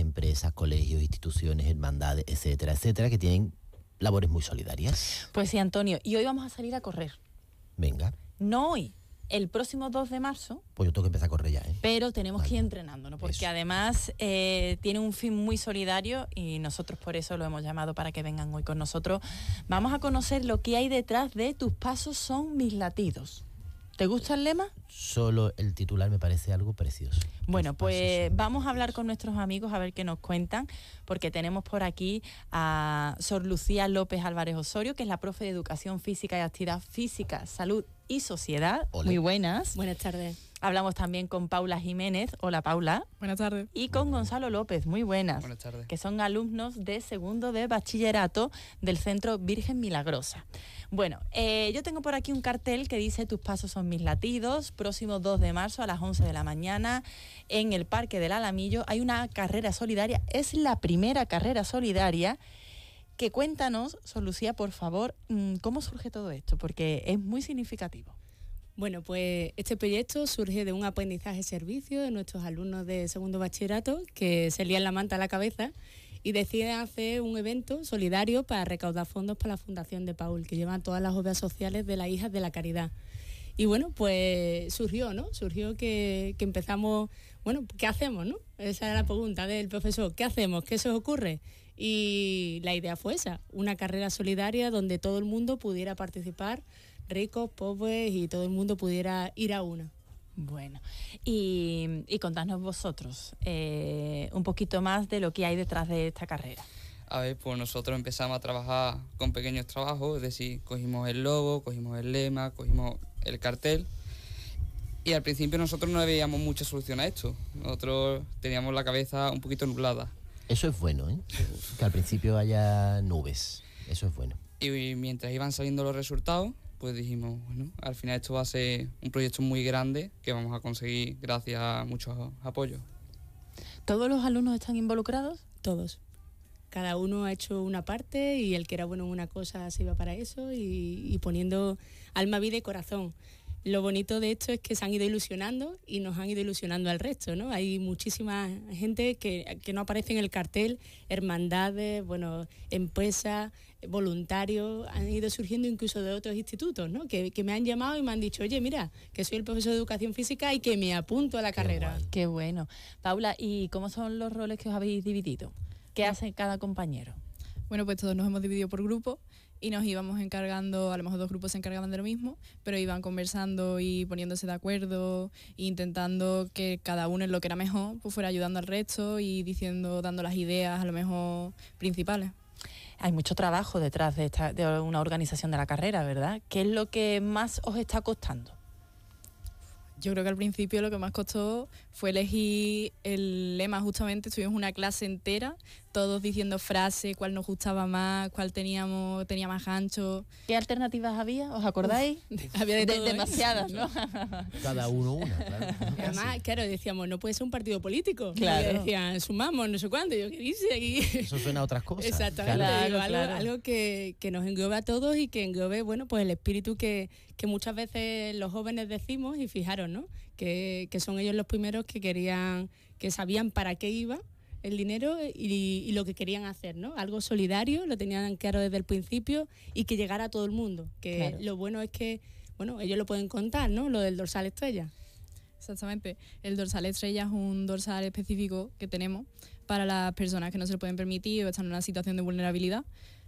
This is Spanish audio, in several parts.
empresas, colegios, instituciones, hermandades, etcétera, etcétera, que tienen labores muy solidarias. Pues sí, Antonio, y hoy vamos a salir a correr. Venga. No hoy, el próximo 2 de marzo. Pues yo tengo que empezar a correr ya, ¿eh? Pero tenemos que ir entrenándonos, porque además tiene un fin muy solidario y nosotros por eso lo hemos llamado para que vengan hoy con nosotros. Vamos a conocer lo que hay detrás de Tus pasos son mis latidos. ¿Te gusta el lema? Solo el titular me parece algo precioso. Bueno, pues vamos a hablar con nuestros amigos a ver qué nos cuentan, porque tenemos por aquí a Sor Lucía López Álvarez Osorio, que es la profe de Educación Física y Actividad Física, Salud y Sociedad. Olé. Muy buenas. Buenas tardes. Hablamos también con Paula Jiménez. Hola, Paula. Buenas tardes. Y con Gonzalo López. Muy buenas. Buenas tardes. Que son alumnos de segundo de bachillerato del Centro Virgen Milagrosa. Bueno, yo tengo por aquí un cartel que dice Tus pasos son mis latidos. Próximo 2 de marzo a las 11 de la mañana en el Parque del Alamillo hay una carrera solidaria. Es la primera carrera solidaria. Que cuéntanos, Sor Lucía, por favor, cómo surge todo esto, porque es muy significativo. Bueno, pues este proyecto surge de un aprendizaje servicio de nuestros alumnos de segundo bachillerato que se lían la manta a la cabeza y deciden hacer un evento solidario para recaudar fondos para la Fundación de Paul, que lleva todas las obras sociales de las Hijas de la Caridad. Y bueno, pues surgió, ¿no? Surgió que empezamos, bueno, ¿qué hacemos, no? Esa era la pregunta del profesor, ¿qué hacemos? ¿Qué se os ocurre? Y la idea fue esa, una carrera solidaria donde todo el mundo pudiera participar, ricos, pobres, y todo el mundo pudiera ir a una. Bueno, y contadnos vosotros un poquito más de lo que hay detrás de esta carrera. A ver, pues nosotros empezamos a trabajar con pequeños trabajos, es decir, cogimos el logo, cogimos el lema, cogimos el cartel, y al principio nosotros no veíamos mucha solución a esto. Nosotros teníamos la cabeza un poquito nublada. Eso es bueno, ¿eh? Que al principio haya nubes. Eso es bueno. Y mientras iban saliendo los resultados, pues dijimos, bueno, al final esto va a ser un proyecto muy grande que vamos a conseguir gracias a muchos apoyos. ¿Todos los alumnos están involucrados? Todos. Cada uno ha hecho una parte y el que era bueno en una cosa se iba para eso y poniendo alma, vida y corazón. Lo bonito de esto es que se han ido ilusionando y nos han ido ilusionando al resto, ¿no? Hay muchísima gente que no aparece en el cartel, hermandades, bueno, empresas, voluntarios, han ido surgiendo incluso de otros institutos, ¿no? Que me han llamado y me han dicho, oye, mira, que soy el profesor de Educación Física y que me apunto a la carrera. Guay. Qué bueno. Paula, ¿y cómo son los roles que os habéis dividido? ¿Qué hace cada compañero? Bueno, pues todos nos hemos dividido por grupos y nos íbamos encargando, a lo mejor 2 grupos se encargaban de lo mismo, pero iban conversando y poniéndose de acuerdo e intentando que cada uno en lo que era mejor pues fuera ayudando al resto y diciendo, dando las ideas a lo mejor principales. Hay mucho trabajo detrás de una organización de la carrera, ¿verdad? ¿Qué es lo que más os está costando? Yo creo que al principio lo que más costó fue elegir el lema. Justamente estuvimos una clase entera, todos diciendo frases, cuál nos gustaba más, cuál tenía más ancho. ¿Qué alternativas había? ¿Os acordáis? Había de todo, ¿eh? Demasiadas, ¿no? Cada uno una, claro. Y además, claro, decíamos, no puede ser un partido político. Claro. Y decían, sumamos, no sé cuánto. Y yo, ¿qué dice aquí? Eso suena a otras cosas. Exactamente. Claro, Digo, claro. algo que nos englobe a todos y que englobe, bueno, pues el espíritu que muchas veces los jóvenes decimos, y fijaros, ¿no? Que son ellos los primeros que querían, que sabían para qué iba el dinero y lo que querían hacer, ¿no? Algo solidario, lo tenían claro desde el principio y que llegara a todo el mundo. Que Claro. Lo bueno es que, bueno, ellos lo pueden contar, ¿no? Lo del dorsal estrella. Exactamente. El dorsal estrella es un dorsal específico que tenemos para las personas que no se lo pueden permitir o están en una situación de vulnerabilidad.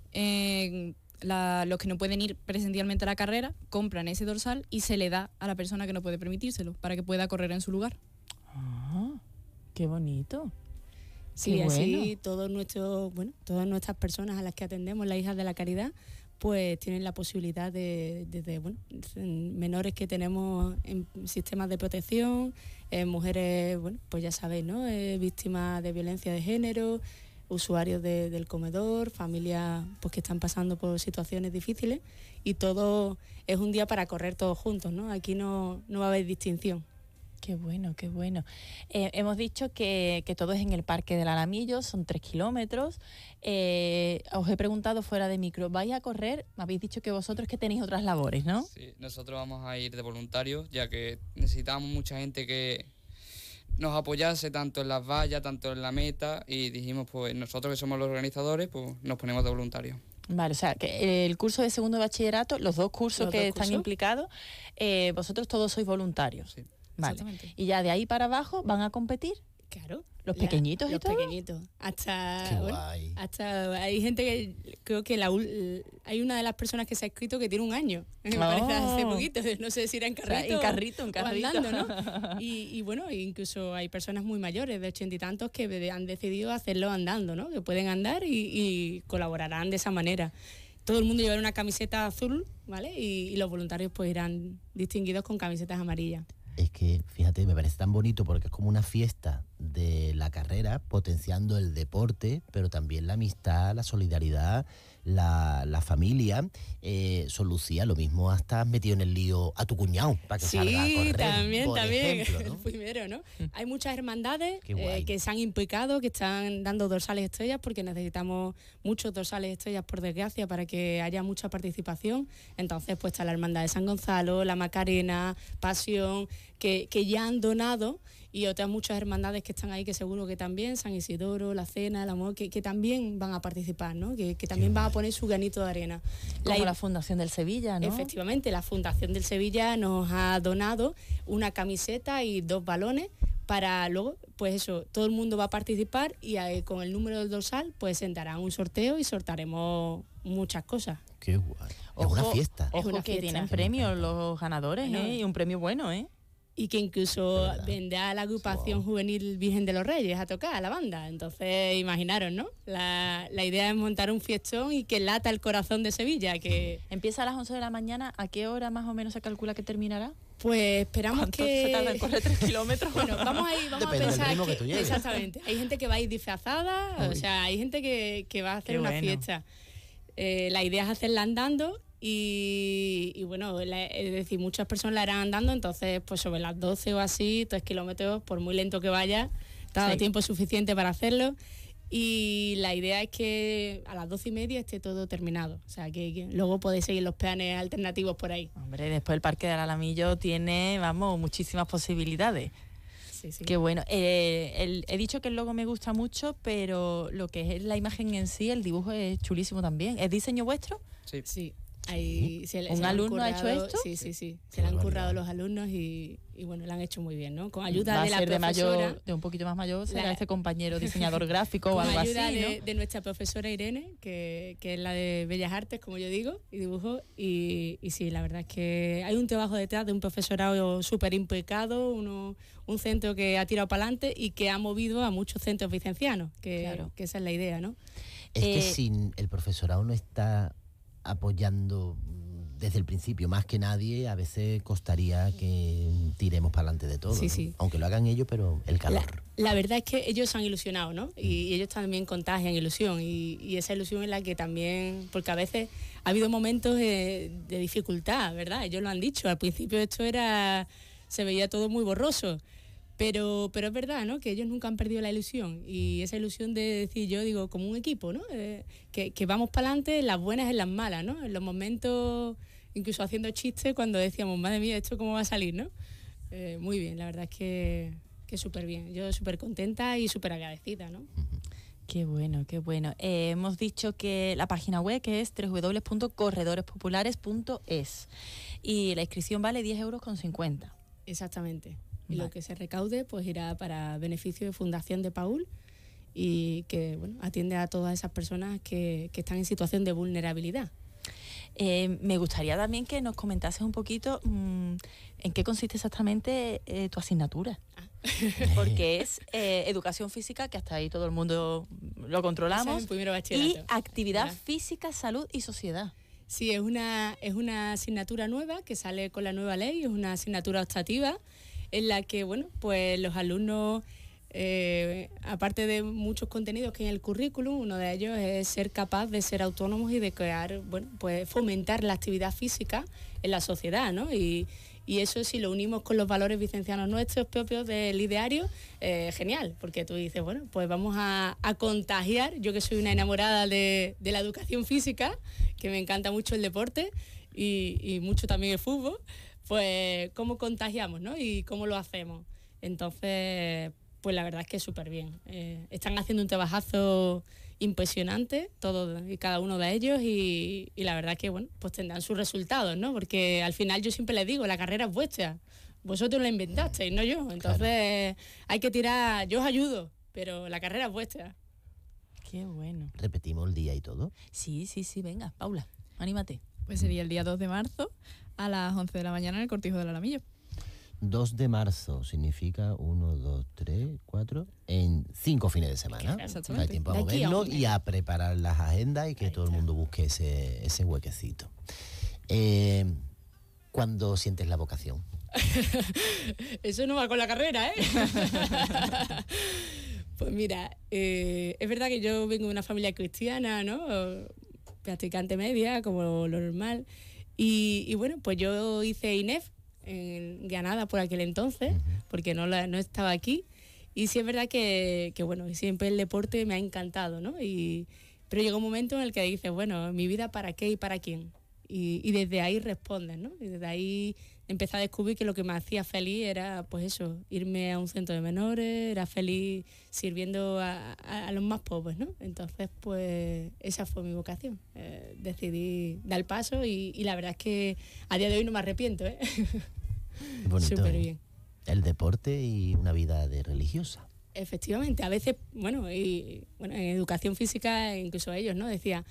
Los que no pueden ir presencialmente a la carrera compran ese dorsal y se le da a la persona que no puede permitírselo para que pueda correr en su lugar. Ah, qué bonito. Sí, Qué así bueno. todas nuestras personas a las que atendemos, las Hijas de la Caridad, pues tienen la posibilidad de menores que tenemos en sistemas de protección, mujeres, bueno, pues ya sabéis, ¿no? Víctimas de violencia de género, usuarios del comedor, familias pues que están pasando por situaciones difíciles, y todo es un día para correr todos juntos, ¿no? Aquí no va a haber distinción. Qué bueno, qué bueno. Hemos dicho que todo es en el Parque del Alamillo, son 3 kilómetros. Os he preguntado fuera de micro, ¿vais a correr? Me habéis dicho que vosotros que tenéis otras labores, ¿no? Sí, nosotros vamos a ir de voluntarios, ya que necesitamos mucha gente que nos apoyase tanto en las vallas, tanto en la meta, y dijimos, pues nosotros que somos los organizadores, pues nos ponemos de voluntarios. Vale, o sea, que el curso de segundo de bachillerato, los dos cursos que están implicados, vosotros todos sois voluntarios. Sí. Vale. Exactamente. Y ya de ahí para abajo van a competir Claro. los pequeñitos y los todo. pequeñitos. Hasta, Qué bueno, guay. hasta hay gente que creo que hay una de las personas que se ha inscrito que tiene 1 año. Me parece hace poquito. No sé si era en O sea, carrito. en o carrito. andando, ¿no? Y bueno, incluso hay personas muy mayores, de 80 y tantos, que han decidido hacerlo andando, ¿no? Que pueden andar y colaborarán de esa manera. Todo el mundo llevará una camiseta azul, ¿vale? Y los voluntarios pues irán distinguidos con camisetas amarillas. Es que, fíjate, me parece tan bonito porque es como una fiesta de la carrera, potenciando el deporte, pero también la amistad, la solidaridad, la familia. Son Lucía, lo mismo hasta has metido en el lío a tu cuñado para que salga a Sí, correr, también, por ejemplo, el ¿no? primero, ¿no? Hay muchas hermandades Qué guay. que se han implicado, que están dando dorsales estrellas, porque necesitamos muchos dorsales estrellas, por desgracia, para que haya mucha participación. Entonces, pues está la Hermandad de San Gonzalo, la Macarena, Pasión, que ya han donado, y otras muchas hermandades que están ahí, que seguro que también, San Isidoro, La Cena, el Amor, que también van a participar, ¿no? Que también van a poner su granito de arena. Como la Fundación del Sevilla, ¿no? Efectivamente, la Fundación del Sevilla nos ha donado una camiseta y 2 balones para luego, pues eso, todo el mundo va a participar y con el número del dorsal, pues se dará un sorteo y sortearemos muchas cosas. Qué guay. Es una fiesta. Ojo, Es una que fiesta. tienen premios los ganadores, Bueno. y un premio bueno, ¿eh? Y que incluso De verdad. vendrá la agrupación juvenil Virgen de los Reyes a tocar a la banda. Entonces, imaginaros, ¿no? La idea es montar un fiestón y que lata el corazón de Sevilla, que Empieza a las 11 de la mañana. ¿A qué hora más o menos se calcula que terminará? pues esperamos ¿Cuánto que... se tarda en correr 3 kilómetros? Bueno, vamos a Depende a del pensar ritmo que tú lleves. exactamente. Hay gente que va a ir disfrazada, o sea, hay gente que va a hacer Qué una bueno. fiesta. La idea es hacerla andando y bueno, es decir, muchas personas la harán andando, entonces pues sobre las 12 o así, 3 kilómetros, por muy lento que vaya, te ha dado Sí. tiempo suficiente para hacerlo. Y la idea es que a las 12:30 esté todo terminado. O sea, que luego podéis seguir los planes alternativos por ahí. Hombre, después el Parque del Alamillo tiene, vamos, muchísimas posibilidades. Sí, sí. Qué bueno. He dicho que el logo me gusta mucho, pero lo que es la imagen en sí, el dibujo es chulísimo también. ¿Es diseño vuestro? Sí. Sí. Ahí ¿Un le han alumno ha hecho currado- esto? Sí, sí, sí. Qué Se le han barbaridad. currado los alumnos y bueno, lo han hecho muy bien, ¿no? Con ayuda Va a de la ser de profesora. mayor, de un poquito más mayor, será La- este compañero diseñador gráfico o Con algo así, ayuda ¿no? de nuestra profesora Irene, que es la de Bellas Artes, como yo digo, y dibujo. Y sí, la verdad es que hay un trabajo detrás de un profesorado súper implicado, un centro que ha tirado para adelante y que ha movido a muchos centros vicencianos, Claro. que esa es la idea, ¿no? Es que Eh, si el profesorado no está apoyando desde el principio, más que nadie, a veces costaría que tiremos para adelante de todo. Sí, ¿no? sí. Aunque lo hagan ellos, pero el calor. La verdad es que ellos se han ilusionado, ¿no? Y ellos también contagian ilusión. Y esa ilusión es la que también... Porque a veces ha habido momentos de dificultad, ¿verdad? Ellos lo han dicho. Al principio esto se veía todo muy borroso. Pero es verdad, ¿no? Que ellos nunca han perdido la ilusión. Y esa ilusión de decir, yo digo, como un equipo, ¿no? Que vamos para adelante en las buenas y en las malas, ¿no? En los momentos, incluso haciendo chistes, cuando decíamos, madre mía, ¿esto cómo va a salir, no? Muy bien, la verdad es que súper bien. Yo súper contenta y súper agradecida, ¿no? Qué bueno, qué bueno. Hemos dicho que la página web que es www.corredorespopulares.es y la inscripción vale 10,50 €. Exactamente. Y Vale. lo que se recaude pues irá para beneficio de Fundación de Paul y que bueno, atiende a todas esas personas que están en situación de vulnerabilidad. Me gustaría también que nos comentases un poquito en qué consiste exactamente tu asignatura. Porque es educación física, que hasta ahí todo el mundo lo Ese es controlamos, el primero y bachillerato. actividad ¿Verdad? física, salud y sociedad. Sí, es una asignatura nueva que sale con la nueva ley, es una asignatura optativa en la que, bueno, pues los alumnos, aparte de muchos contenidos que hay en el currículum, uno de ellos es ser capaz de ser autónomos y de crear, bueno, pues fomentar la actividad física en la sociedad, ¿no? Y eso, si lo unimos con los valores vicencianos nuestros propios del ideario, genial, porque tú dices, bueno, pues vamos a contagiar, yo que soy una enamorada de la educación física, que me encanta mucho el deporte y mucho también el fútbol, pues cómo contagiamos, ¿no? Y cómo lo hacemos. Entonces, pues la verdad es que súper bien. Están haciendo un trabajazo impresionante, todos y cada uno de ellos, y la verdad que, bueno, pues tendrán sus resultados, ¿no? Porque al final yo siempre les digo, la carrera es vuestra, vosotros la inventasteis, no yo. Entonces hay que tirar, yo os ayudo, pero la carrera es vuestra. Qué bueno. Repetimos el día y todo. Sí, venga, Paula, anímate. Pues sería el día 2 de marzo a las 11 de la mañana en el Cortijo del Alamillo. 2 de marzo significa 1, 2, 3, 4, en 5 fines de semana. Exactamente. Hay tiempo a De aquí a moverlo un mes. y a preparar las agendas y que Ahí todo el está. mundo busque ese huequecito. ¿Cuándo sientes la vocación? Eso no va con la carrera, ¿eh? Pues mira, es verdad que yo vengo de una familia cristiana, ¿no? Practicante media, como lo normal. Y bueno, pues yo hice INEF en Granada por aquel entonces, porque no estaba aquí. Y sí es verdad que bueno, siempre el deporte me ha encantado, ¿no? Pero llegó un momento en el que dices, bueno, mi vida para qué y para quién. Y desde ahí respondes, ¿no? Y desde ahí empecé a descubrir que lo que me hacía feliz era, pues eso, irme a un centro de menores, era feliz sirviendo a los más pobres, ¿no? Entonces, pues esa fue mi vocación. Decidí dar el paso y la verdad es que a día de hoy no me arrepiento, ¿eh? Bonito, Súper ¿eh? bien. El deporte y una vida de religiosa. Efectivamente, a veces, bueno, en educación física, incluso ellos, ¿no? Decía,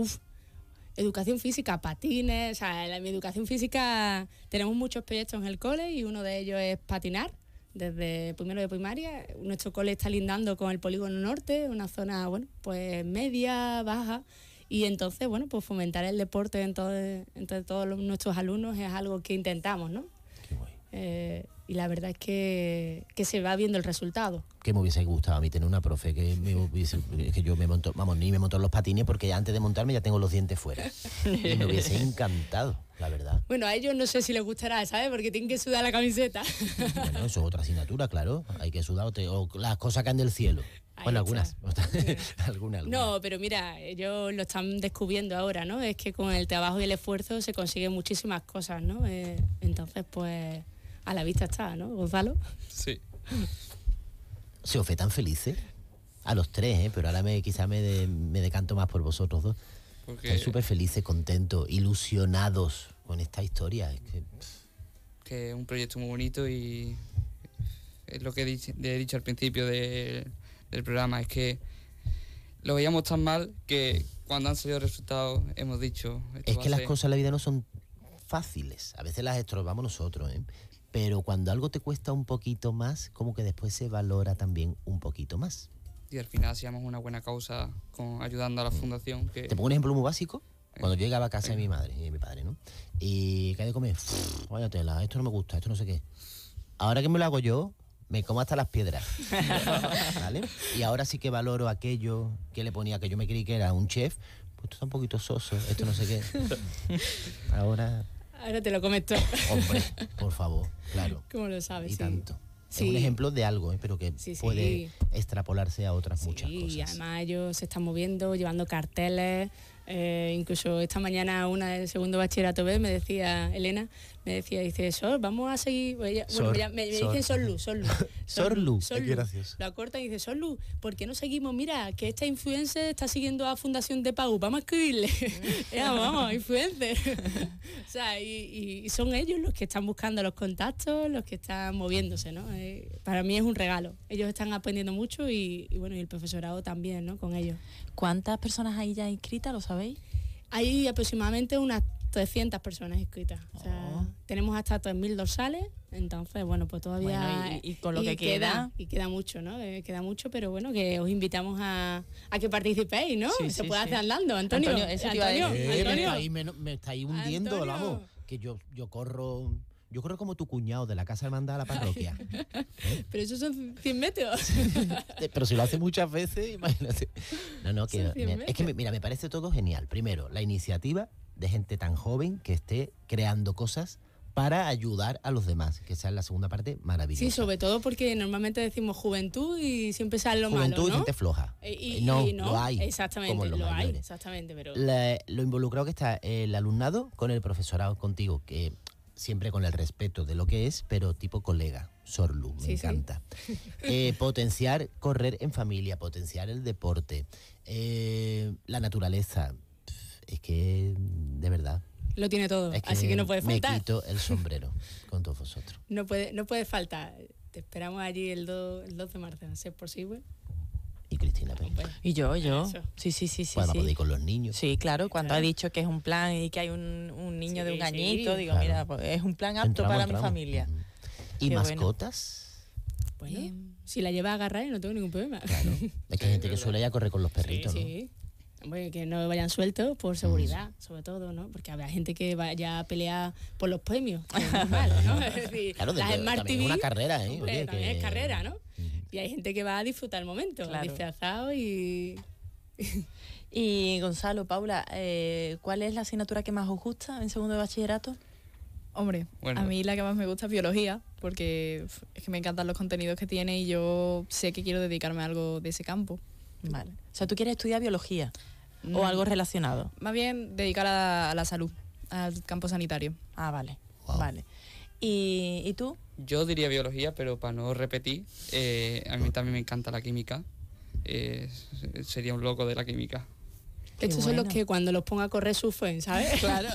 educación física, patines, o sea, en mi educación física tenemos muchos proyectos en el cole y uno de ellos es patinar. Desde primero de primaria, nuestro cole está lindando con el Polígono Norte, una zona, bueno, pues media, baja, y entonces, bueno, pues fomentar el deporte entre todos nuestros alumnos es algo que intentamos, ¿no? Qué guay. Y la verdad es que se va viendo el resultado. Que me hubiese gustado a mí tener una profe que que yo me monto, vamos, ni me monto en los patines porque ya antes de montarme ya tengo los dientes fuera. Y me hubiese encantado, la verdad. Bueno, a ellos no sé si les gustará, ¿sabes? Porque tienen que sudar la camiseta. Bueno, eso es otra asignatura, claro. Hay que sudar o las cosas caen del cielo. Ahí Bueno, está. algunas. No, pero mira, ellos lo están descubriendo ahora, ¿no? Es que con el trabajo y el esfuerzo se consiguen muchísimas cosas, ¿no? Entonces, pues, a la vista está, ¿no, Gonzalo? Sí. Se os ve tan felices a los tres, pero ahora quizá me decanto más por vosotros dos. Porque Estáis súper felices, contentos, ilusionados con esta historia. Es que es un proyecto muy bonito y es lo que he dicho al principio del programa, es que lo veíamos tan mal que cuando han salido resultados hemos dicho... esto es va que a las ser- cosas en la vida no son fáciles. A veces las estorbamos nosotros, pero cuando algo te cuesta un poquito más, como que después se valora también un poquito más. Y al final hacíamos una buena causa ayudando a la fundación. Te pongo un ejemplo muy básico. Cuando yo llegaba a casa de mi madre y de mi padre, ¿no? Y que hay de comer, vaya tela, esto no me gusta, esto no sé qué. Ahora que me lo hago yo, me como hasta las piedras. ¿Vale? Y ahora sí que valoro aquello que le ponía, que yo me creí que era un chef, pues esto está un poquito soso, esto no sé qué. Ahora, Ahora te lo comes todo. hombre, por favor, claro. ¿Cómo lo sabes? Y Sí. tanto. Sí. Es un ejemplo de algo, pero que Sí, sí. puede extrapolarse a otras muchas Sí, cosas. y además ellos se están moviendo, llevando carteles. Incluso esta mañana una del segundo bachillerato B me decía, Elena, dice, Sor, vamos a seguir... Bueno, Sor, me Sor. dicen Sorlu. Sorlu, qué gracioso. La cortan y dice, Sorlu, ¿por qué no seguimos? Mira, que esta influencer está siguiendo a Fundación de Pau, vamos a escribirle. Vamos, influencer. O sea, y son ellos los que están buscando los contactos, los que están moviéndose, ¿no? Para mí es un regalo. Ellos están aprendiendo mucho y bueno, y el profesorado también, ¿no? Con ellos. ¿Cuántas personas hay ya inscritas, lo sabéis? Hay aproximadamente unas 300 personas inscritas. O sea, Oh. tenemos hasta 3.000 dorsales, entonces, bueno, pues todavía... Bueno, y con lo que queda... Y queda mucho, ¿no? Queda mucho, pero bueno, que os invitamos a que participéis, ¿no? Sí, Se sí, puede sí. hacer andando, Antonio. Antonio, eso te iba a decir. Antonio. Me estáis hundiendo, Antonio. vamos. Que yo corro como tu cuñado de la casa de hermandad a la parroquia. Pero esos son 100 metros. Pero si lo hace muchas veces, imagínate. No, que Son 100 es que mira, me parece todo genial. Primero, la iniciativa de gente tan joven que esté creando cosas para ayudar a los demás, que esa es la segunda parte maravillosa. Sí, sobre todo porque normalmente decimos juventud y siempre sale lo Juventud malo, y ¿no? gente floja. Y no, y lo hay. Exactamente, como en los lo hay, mayores. exactamente, pero... Lo involucrado que está el alumnado con el profesorado contigo, que siempre con el respeto de lo que es, pero tipo colega, Sorlu, me Sí, sí. encanta. Potenciar correr en familia, potenciar el deporte, la naturaleza. Es que, de verdad, Lo tiene todo, es que así que no puede me faltar. quito el sombrero con todos vosotros. No puede faltar. Te esperamos allí el 2 de marzo, si es posible. Y Cristina Pérez. Y yo. Eso. Sí. Pues vamos a poder ir con los niños. Sí, claro, cuando Claro. ha dicho que es un plan y que hay un niño de un Sí, añito, sí. digo, Claro. mira, pues es un plan apto para mi familia. Ujú. ¿Y Qué bueno. mascotas? Bueno, Bien. si la llevas a agarrar, no tengo ningún problema. Claro. Es que hay gente que suele ya correr con los perritos, ¿no? Sí. Hombre, que no vayan sueltos por seguridad, sobre todo, ¿no? Porque habrá gente que vaya a pelear por los premios, que es normal, ¿no? Es decir, Claro, las Smart también TV, es una carrera, ¿eh? hombre, Oye, también que- es carrera, ¿no? Y hay gente que va a disfrutar el momento, Claro. disfrazado y... Y Gonzalo, Paula, ¿cuál es la asignatura que más os gusta en segundo de bachillerato? Hombre, Bueno. a mí la que más me gusta es biología, porque es que me encantan los contenidos que tiene y yo sé que quiero dedicarme a algo de ese campo. Vale. O sea, ¿tú quieres estudiar biología o Mm. algo relacionado? Más bien dedicar a la salud, al campo sanitario. Ah, vale. Wow. Vale. ¿Y tú? Yo diría biología, pero para no repetir, a mí también me encanta la química. Sería un loco de la química. Qué Estos son los bueno. que cuando los ponga a correr sufren, ¿sabes? Claro.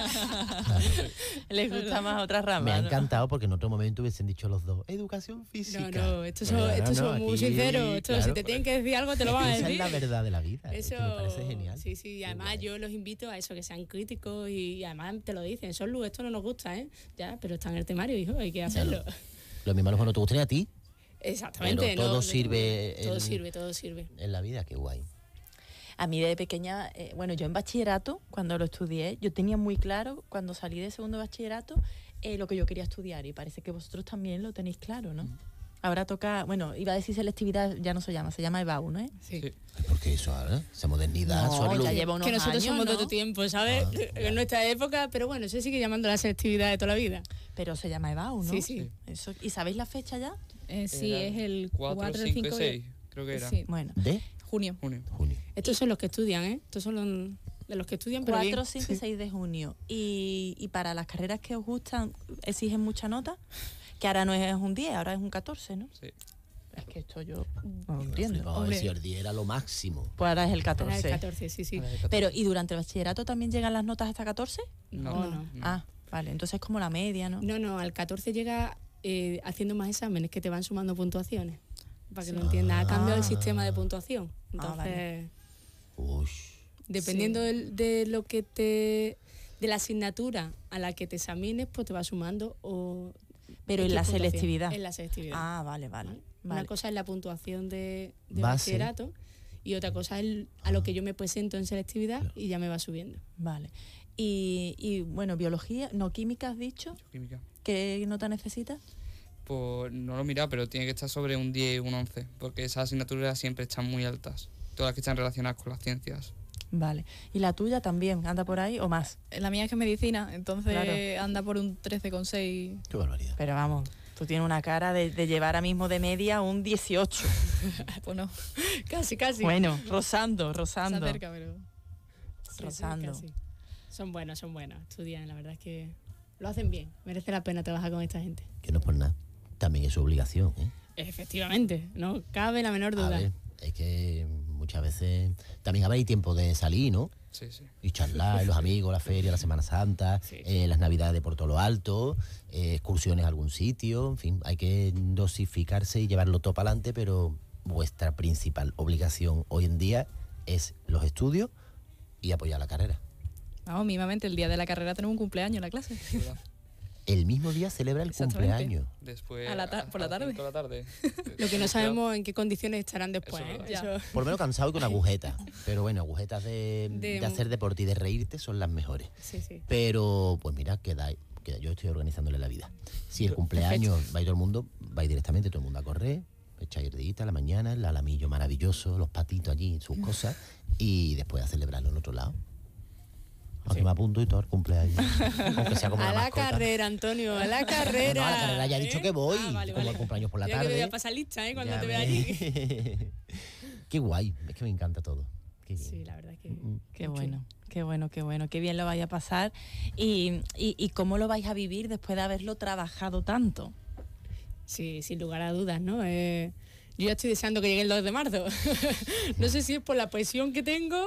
Les gusta más otras ramas. Me ha ¿no? encantado porque en otro momento hubiesen dicho los dos, educación física. No, estos son, Claro, estos son no, muy aquí, sinceros. Estos, si claro. te tienen que decir algo, te lo van a Esa decir. es la verdad de la vida. Eso Es que me parece genial. Sí, sí, y Qué además guay. yo los invito a eso, que sean críticos y además te lo dicen. Sorlu, esto no nos gusta, ¿eh? Ya, pero está en el temario, hijo, hay que hacerlo. Lo mismo a lo mejor no te gustaría a ti Exactamente. Pero todo no, sirve Todo en- sirve, todo sirve. en la vida, qué guay. A mí de pequeña, bueno, yo en bachillerato, cuando lo estudié, yo tenía muy claro, cuando salí de segundo de bachillerato, lo que yo quería estudiar. Y parece que vosotros también lo tenéis claro, ¿no? Ahora toca, bueno, iba a decir selectividad, ya no se llama EBAU, ¿no? Sí. Sí. ¿Por qué eso ahora? Esa modernidad, No, Sorlu. ya lleva unos Que nosotros años, somos de ¿no? otro tiempo, ¿sabes? En nuestra época, pero bueno, se sigue llamando la selectividad de toda la vida. Pero se llama EBAU, ¿no? Sí, sí. Eso, ¿y sabéis la fecha ya? Sí, Era es el 4, 4, 5 5 y 6, creo que era. Sí, Bueno, ¿De junio. Junio. junio? Estos son los que estudian, ¿eh? Estos son de los que estudian, pero 4, bien. 5 y 6 de junio. Y para las carreras que os gustan, ¿exigen mucha nota? Que ahora no es un 10, ahora es un 14, ¿no? Sí. Es que esto yo no lo entiendo. Vamos a ver si el 10 era lo máximo. Pues ahora es el Ahora 14. el 14, sí, sí. Ahora es 14. Pero, ¿y durante el bachillerato también llegan las notas hasta 14? No, no. Ah, vale, entonces es como la media, ¿no? No, al 14 llega haciendo más exámenes que te van sumando puntuaciones. Para que lo entiendas, ha cambiado el sistema de puntuación. Entonces, vale. Uy, dependiendo de lo que de la asignatura a la que te examines, pues te va sumando o Pero en X la puntuación. selectividad. En la selectividad. Ah, vale. Una Vale. cosa es la puntuación de Base. bachillerato y otra cosa es a lo que yo me presento en selectividad y ya me va subiendo. Vale. Y bueno, biología, no, química has dicho. Química. ¿Qué nota necesitas? Pues no lo he mirado, pero tiene que estar sobre un 10 y un 11, porque esas asignaturas siempre están muy altas. Todas las que están relacionadas con las ciencias. Vale. ¿Y la tuya también? ¿Anda por ahí o más? La mía es que es medicina, entonces Claro. anda por un 13,6. qué barbaridad. Pero vamos, tú tienes una cara de llevar ahora mismo de media un 18. Pues no, Casi, casi. Bueno, rozando. se acerca, pero... Sí, sí, rozando. casi. Son buenos, estudian, la verdad es que lo hacen bien. Merece la pena trabajar con esta gente. Que no es por nada. También es su obligación, ¿eh? Efectivamente, no cabe la menor A duda. ver, es que muchas veces también habréis tiempo de salir, ¿no? Sí, sí. Y charlar, y los amigos, la feria, la Semana Santa, Sí. las Navidades de Puerto Lo Alto, excursiones a algún sitio, en fin, hay que dosificarse y llevarlo todo para adelante, pero vuestra principal obligación hoy en día es los estudios y apoyar la carrera. Vamos, mínimamente el día de la carrera tenemos un cumpleaños en la clase. ¿Verdad? El mismo día celebra el Exactamente. cumpleaños. Después, por la a las tarde. 5 de la tarde. Lo que no sabemos en qué condiciones estarán después. Eso es ¿eh? verdad. Eso- Por lo menos cansado y con agujetas. Pero bueno, agujetas de hacer deporte y de reírte son las mejores. sí, sí. Pero, pues mira, queda, yo estoy organizándole la vida. Si el cumpleaños va a ir todo el mundo, va a ir directamente todo el mundo a correr, echáis ardillita a la mañana, el alamillo maravilloso, los patitos allí, sus cosas, y después a celebrarlo en otro lado. Aquí me apunto y todo el cumpleaños. Aunque sea como A una la mascota. carrera, Antonio, a la carrera. No, a la carrera ya he dicho que voy, vale, como vale. el cumpleaños por la Mira que te voy tarde. a pasar lista, cuando Ya te vea ves. allí. Qué guay, es que me encanta todo. Qué bien. Sí, la verdad es que... Qué bueno, qué bueno, qué bueno, qué bien lo vais a pasar. Y cómo lo vais a vivir después de haberlo trabajado tanto. Sí, sin lugar a dudas, ¿no? Yo ya estoy deseando que llegue el 2 de marzo. No sé si es por la presión que tengo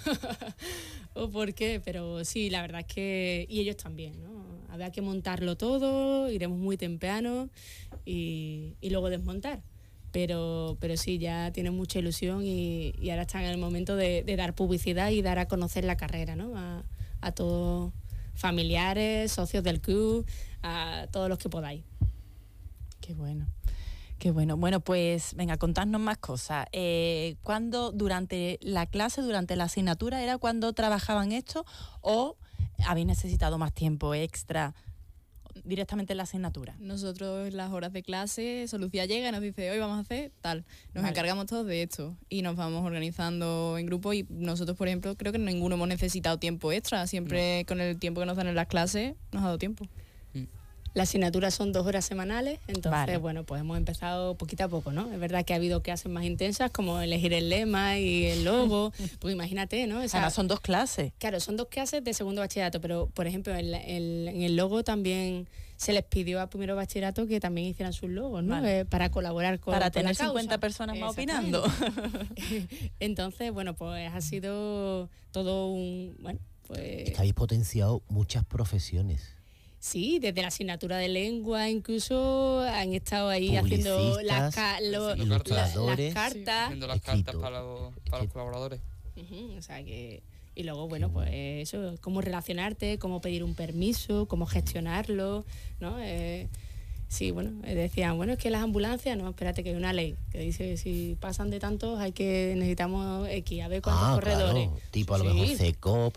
o por qué, pero sí, la verdad es que... Y ellos también, ¿no? Habrá que montarlo todo, iremos muy temprano y luego desmontar. Pero sí, ya tienen mucha ilusión y ahora están en el momento de dar publicidad y dar a conocer la carrera, ¿no? A todos familiares, socios del club, a todos los que podáis. Qué bueno. Qué bueno. Bueno, pues venga, contadnos más cosas. ¿Cuándo durante la clase, durante la asignatura, era cuando trabajaban esto o habéis necesitado más tiempo extra directamente en la asignatura? Nosotros en las horas de clase, Solucía llega y nos dice, hoy vamos a hacer tal. Nos Vale. encargamos todos de esto y nos vamos organizando en grupo y nosotros, por ejemplo, creo que ninguno hemos necesitado tiempo extra. Siempre con el tiempo que nos dan en las clases nos ha dado tiempo. Las asignaturas son 2 horas semanales, entonces, Vale. bueno, pues hemos empezado poquito a poco, ¿no? Es verdad que ha habido clases más intensas, como elegir el lema y el logo, pues imagínate, ¿no? Además son 2 clases. Claro, son 2 clases de segundo bachillerato, pero, por ejemplo, en el logo también se les pidió a primero bachillerato que también hicieran sus logos, ¿no? Vale. Para colaborar con Para con tener la causa. 50 personas más opinando. Entonces, bueno, pues ha sido todo un... Bueno, pues... Es que habéis potenciado muchas profesiones. Sí, desde la asignatura de lengua incluso han estado ahí haciendo las Publicistas, las ilustradores. cartas. Haciendo las Escrito. cartas para los colaboradores. O sea que... Y luego, bueno, pues eso, cómo relacionarte, cómo pedir un permiso, cómo gestionarlo, ¿no? Sí, bueno, decían, bueno, es que las ambulancias, no, espérate, que hay una ley que dice que si pasan de tantos necesitamos X, a ver cuántos corredores. Claro, tipo a lo Sí. mejor CECOP,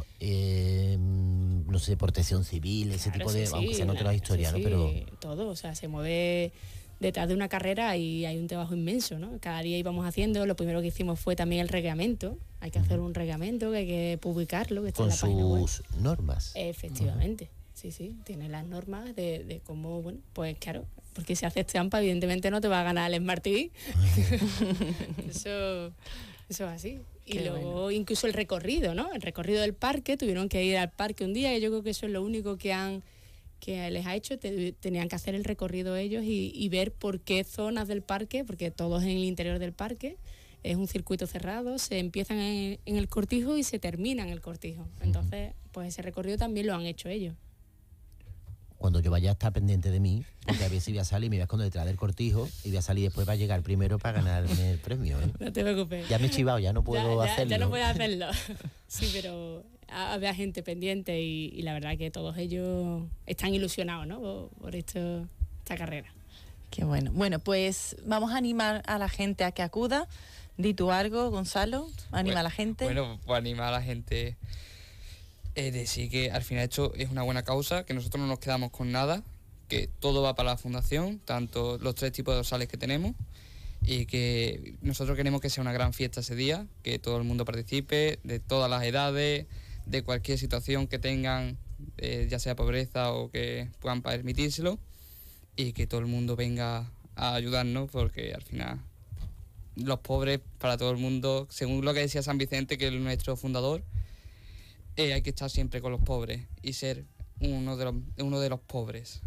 no sé, protección civil, ese Claro, tipo de, sí, aunque sean otras sí, historias, sí, ¿no? Pero todo, o sea, se mueve detrás de una carrera y hay un trabajo inmenso, ¿no? Cada día íbamos haciendo, lo primero que hicimos fue también el reglamento, hay que hacer un reglamento, que hay que publicarlo, que está con en la página web. sus normas. Efectivamente, sí, tiene las normas de cómo, bueno, pues claro, porque si haces trampa, evidentemente no te va a ganar el Smart TV. Eso es así. Y Qué luego bueno. incluso el recorrido, ¿no? El recorrido del parque, tuvieron que ir al parque un día, y yo creo que eso es lo único que les ha hecho, tenían que hacer el recorrido ellos y ver por qué zonas del parque, porque todo es en el interior del parque, es un circuito cerrado, se empiezan en el cortijo y se termina en el cortijo. Entonces, pues ese recorrido también lo han hecho ellos. Cuando yo vaya a estar pendiente de mí, porque a veces voy a salir, me voy a esconder detrás del cortijo y voy a salir después para llegar primero para ganarme el premio, ¿eh? No te preocupes. Ya me he chivado, ya no puedo hacerlo. Ya no puedes hacerlo. Sí, pero había gente pendiente y la verdad que todos ellos están ilusionados, ¿no? Por esta carrera. Qué bueno. Bueno, pues vamos a animar a la gente a que acuda. Di tú algo, Gonzalo. Anima a la gente. Bueno, pues animar a la gente. Decir que al final esto es una buena causa, que nosotros no nos quedamos con nada, que todo va para la fundación, tanto los 3 tipos de dorsales que tenemos, y que nosotros queremos que sea una gran fiesta ese día, que todo el mundo participe, de todas las edades, de cualquier situación que tengan, ya sea pobreza o que puedan permitírselo, y que todo el mundo venga a ayudarnos, porque al final los pobres, para todo el mundo, según lo que decía San Vicente, que es nuestro fundador, hay que estar siempre con los pobres y ser uno de los pobres.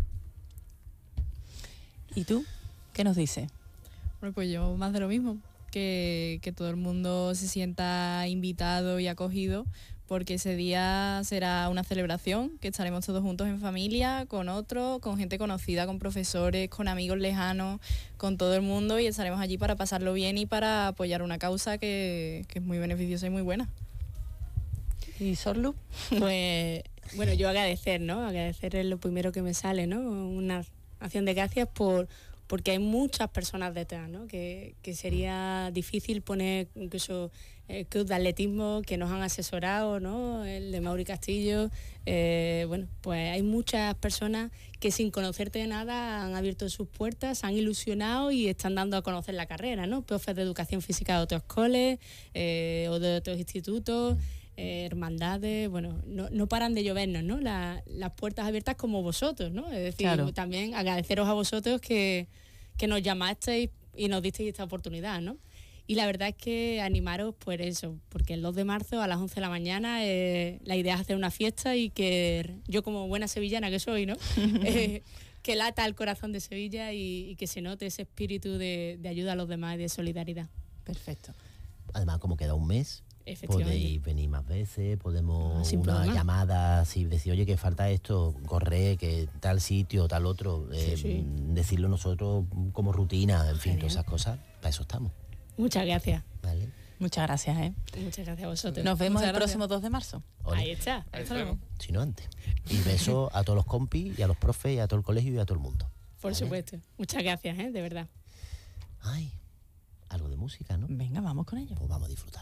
¿Y tú? ¿Qué nos dices? Bueno, pues yo más de lo mismo, que todo el mundo se sienta invitado y acogido, porque ese día será una celebración, que estaremos todos juntos en familia, con otros, con gente conocida, con profesores, con amigos lejanos, con todo el mundo, y estaremos allí para pasarlo bien y para apoyar una causa que es muy beneficiosa y muy buena. ¿Y Sorlu? Pues, bueno, yo agradecer, ¿no? Agradecer es lo primero que me sale, ¿no? Una acción de gracias porque hay muchas personas detrás, ¿no? Que sería difícil poner incluso el club de atletismo que nos han asesorado, ¿no? El de Mauri Castillo. Bueno, pues hay muchas personas que sin conocerte de nada han abierto sus puertas, se han ilusionado y están dando a conocer la carrera, ¿no? Profes de educación física de otros coles o de otros institutos. Hermandades, bueno, no paran de llovernos, ¿no? Las puertas abiertas como vosotros, ¿no? Es decir, Claro. también agradeceros a vosotros que nos llamasteis y nos disteis esta oportunidad, ¿no? Y la verdad es que animaros por eso, porque el 2 de marzo a las 11 de la mañana la idea es hacer una fiesta y que yo, como buena sevillana que soy, ¿no? Que lata el corazón de Sevilla y que se note ese espíritu de ayuda a los demás y de solidaridad. Perfecto. Además, como queda un mes, Efectivamente. podéis venir más veces, podemos Sin una problema. llamada, si decir, oye, que falta esto, correr, que tal sitio, tal otro, sí. decirlo nosotros como rutina, en fin, Genial. todas esas cosas, para eso estamos, Muchas gracias. ¿vale? Muchas gracias, ¿eh? Muchas gracias a vosotros. Nos vemos Muchas el gracias. próximo 2 de marzo. Ole, Ahí está. Ahí Hasta luego. si no antes. Y besos a todos los compis y a los profes y a todo el colegio y a todo el mundo. Por ¿vale? supuesto. Muchas gracias, de verdad. Ay, algo de música, ¿no? Venga, vamos con ello. Pues vamos a disfrutarlo.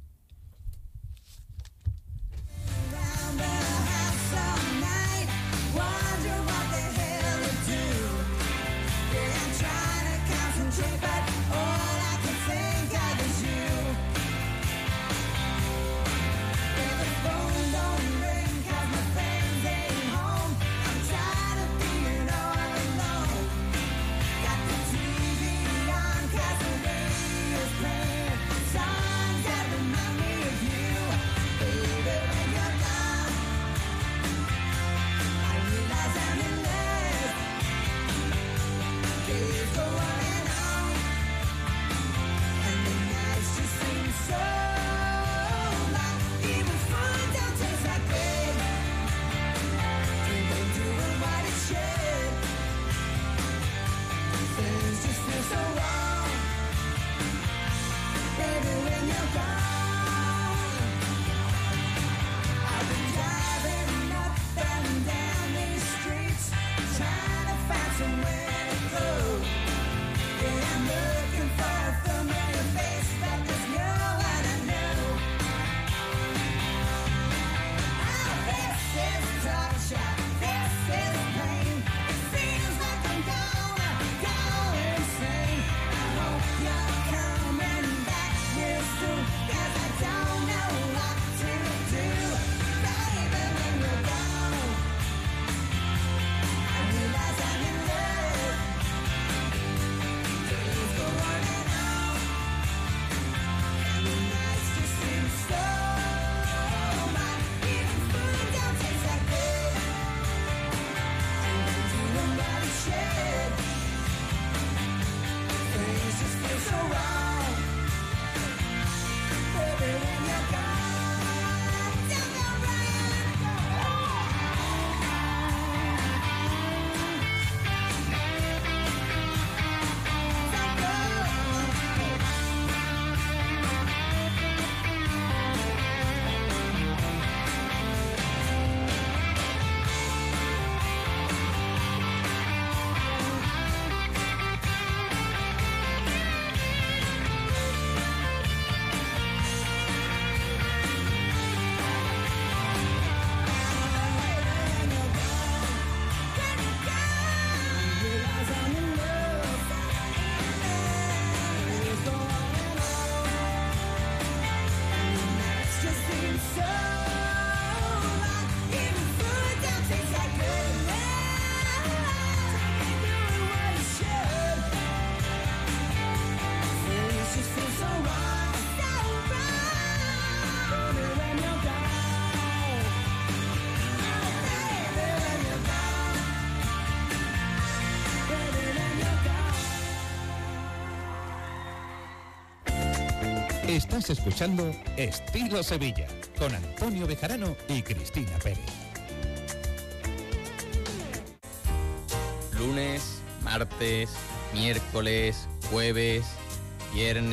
Estás escuchando Estilo Sevilla con Antonio Bejarano y Cristina Pérez. Lunes, martes, miércoles, jueves, viernes.